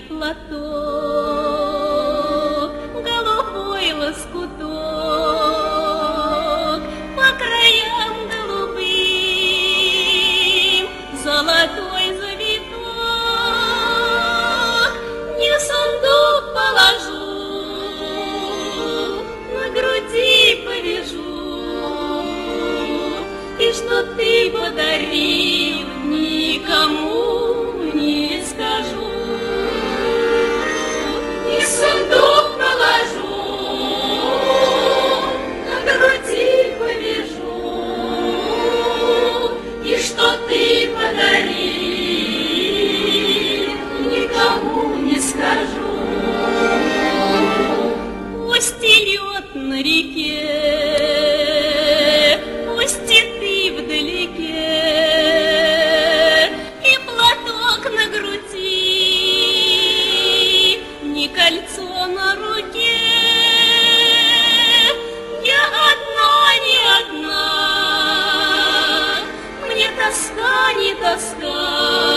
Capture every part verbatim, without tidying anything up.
платок, голубой лоскуток, по краям голубым, золотой завиток. Не в сундук положу, на груди повяжу, и что ты подарил, никому не скажу. И сундук положу, на груди повяжу, и что ты подарил, никому не скажу. Пусть идет на реке, пусть и ты вдалеке, и платок на груди, не кольцо на руке. Я одна, не одна, мне тоска, не тоска,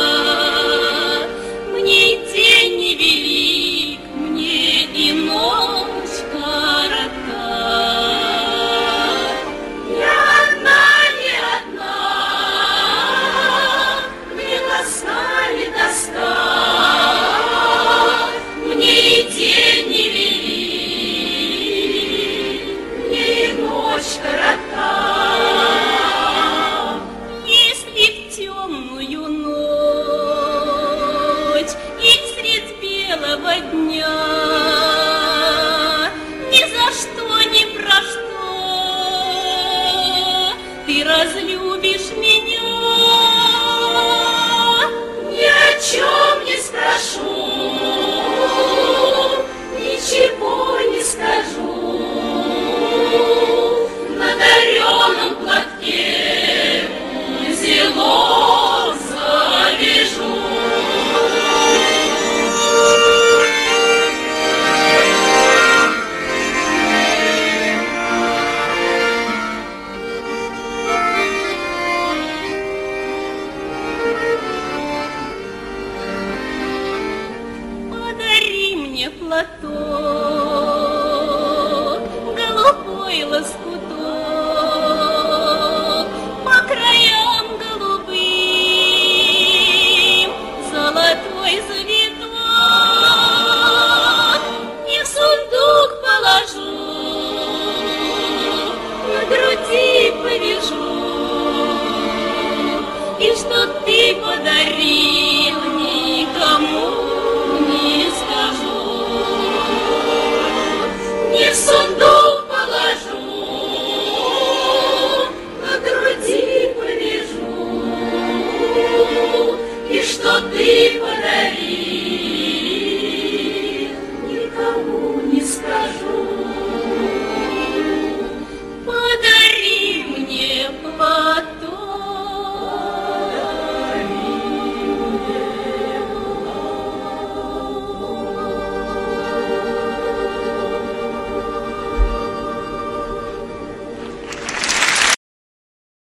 мне и день не велик, мне и ночь коротка. Я одна, не одна, мне тоска, не тоска, мне и день не велик, мне и ночь коротка. Если в темную ночь и средь белого дня ни за что, ни про что ты разлюбишь меня, ни о чем не спрошу, ничего не скажу, на дареном платке узелок завяжу. Подари мне платок, голубой лоскуток, по краям голубым, золотой завиток. Не в сундук положу, на груди повяжу, и что ты подарил, никому не скажу. Не в сундук положу, на груди повяжу, и что ты